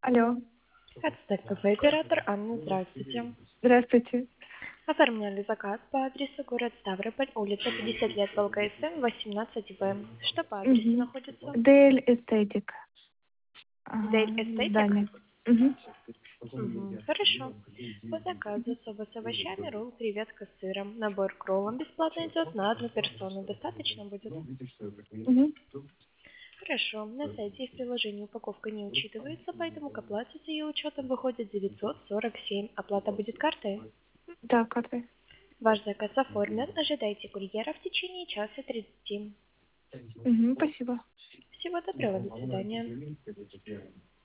Алло, Ацтек кафе, оператор Анна, здравствуйте. здравствуйте. Оформляли заказ по адресу город Ставрополь, улица 50 лет, Волга СМ, 18В. Что по адресу Угу. находится? Дель Эстетик. Дель Эстетик? Здание. Угу. Хорошо. По заказу соба с овощами, ролл, креветка с сыром. Набор к роллам бесплатно идет на одну персону. Достаточно будет? Угу. Хорошо. На сайте и в приложении упаковка не учитывается, поэтому к оплате с ее учетом выходит 947. Оплата будет картой? Да, картой. Ваш заказ оформлен. Ожидайте курьера в течение часа 30. Угу, спасибо. Всего доброго, до свидания.